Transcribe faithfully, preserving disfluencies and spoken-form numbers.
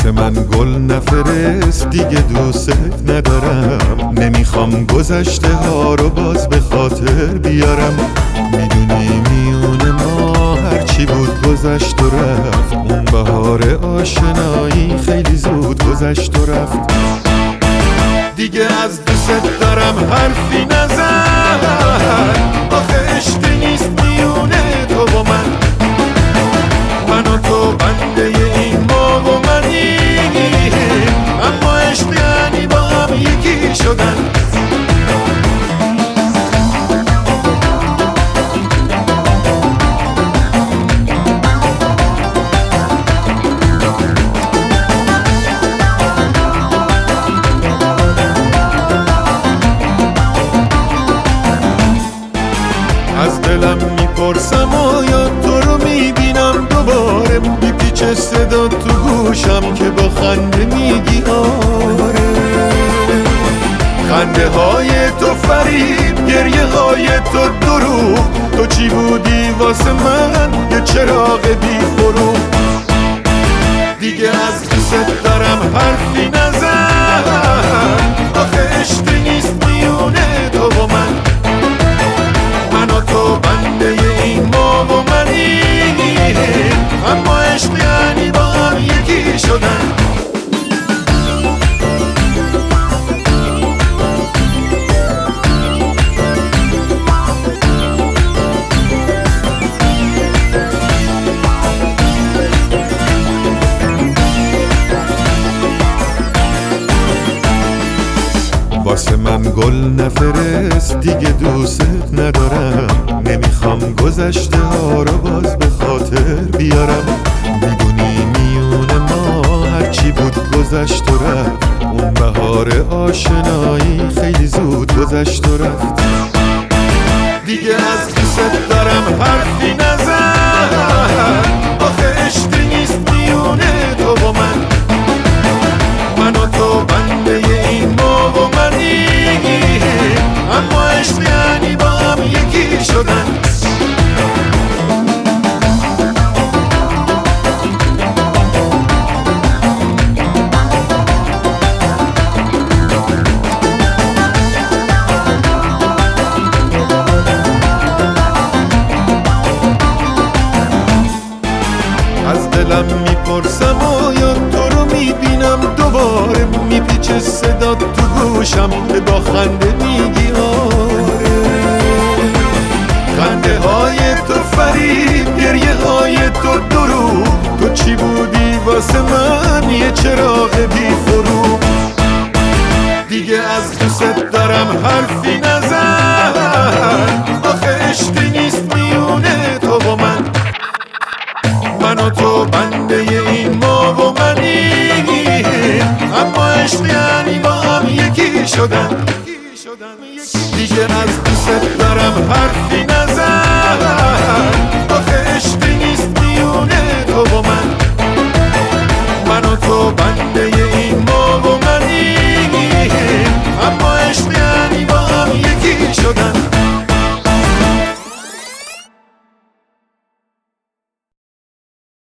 واسه من گل نفرست دیگه دوست ندارم. نمیخوام گذشته ها رو باز به خاطر بیارم. میدونی میون ما هرچی بود گذشت و رفت. اون بهار آشنایی خیلی زود گذشت و رفت. دیگه از دوست دارم حرفی نزن. آخه عشق نیست میونه تو و من. من و تو بنده این ما و منی، اما عشق یعنی با هم یکی شدن. از دلم میپرسم آیا تو رو میبینم دوباره. میپیچه صدا تو گوشم که با خنده میگی آره. خنده های تو فریب، گریه های تو دروغ. تو چی بودی واسه من؟ یه چراغ بی فروغ. دیگه از دوست دارم حرفی نزن. آخه عشق نیست میونه تو و من. من و تو بنده این ما و منی، اما عشق یعنی با هم یکی شدن. واسه من گل نفرست دیگه دوست ندارم. نمیخوام گذشته ها رو باز به خاطر بیارم. میدونی میون ما هرچی بود گذشت و رفت. اون بهار آشنایی خیلی زود گذشت و رفت. دیگه از دوست دارم حرفی نزن. آخه عشق نیست میونه تو و من. من و تو بنده این ما و منی، اما عشق یعنی با هم یکی شدن. از دلم میپرسم آیا تو رو میبینم دوباره. میپیچه صدا تو گوشم که با خنده میگی آره. خنده های تو فریب، گریه های تو دروغ. تو چی بودی واسه من؟ یه چراغ بی فروغ. دیگه از دوست دارم حرفی نزن. آخه عشق نیست میونه تو و من. من و تو بنده این ما و منی، اما عشق یعنی با هم یکی شدن. دیگه از دوست دارم حرفی نزن.